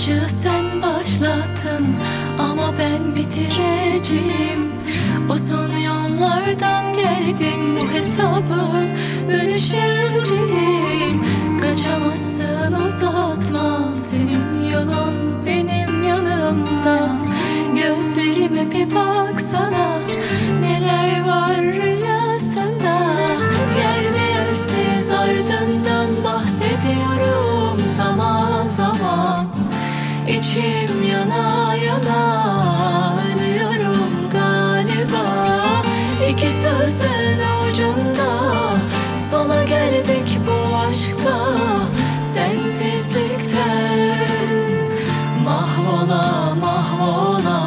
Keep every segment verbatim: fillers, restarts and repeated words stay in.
Aşığı sen başlattın ama ben bitireceğim. Uzun yollardan geldim, bu hesabı bölüşeceğim. Kaçamazsın, uzatma, senin yolun benim yanımda. Gözlerime bir baksana, neler var rüyasında. Yer ve yersiz ardından bahsediyorum zaman zaman. İçim yana yana ölüyorum galiba. İki sözün ucunda sona geldik bu aşkta. Sensizlikten mahvola mahvola.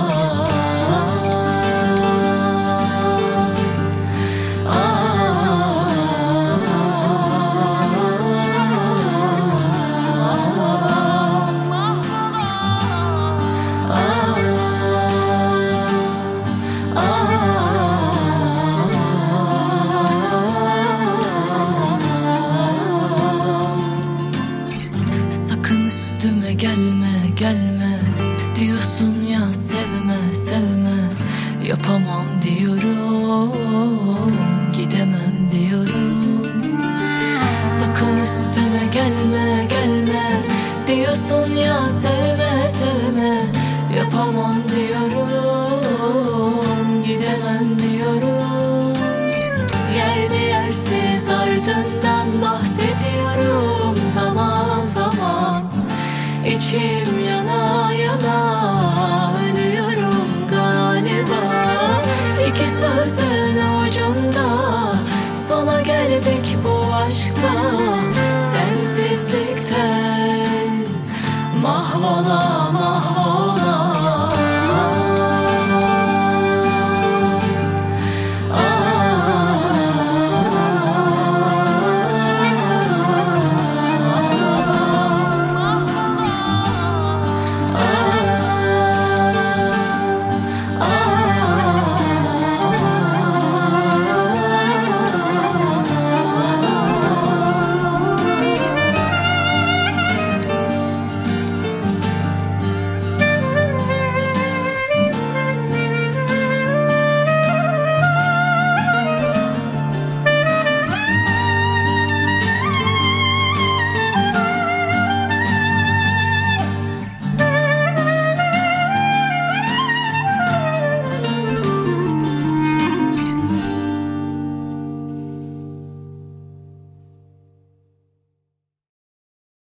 Gelme gelme diyorsun ya, sevme sevme. Yapamam diyorum, gidemem diyorum. Sakın üstüme gelme gelme diyorsun ya, sevme sevme. Yapamam diyorum, gidemem diyorum. Yerde yersiz ardından bahsediyorum zaman zaman. İçim yana yana ölüyorum galiba. İki sözün ucunda sona geldik bu aşkta. Sensizlikten mahvola mahvola.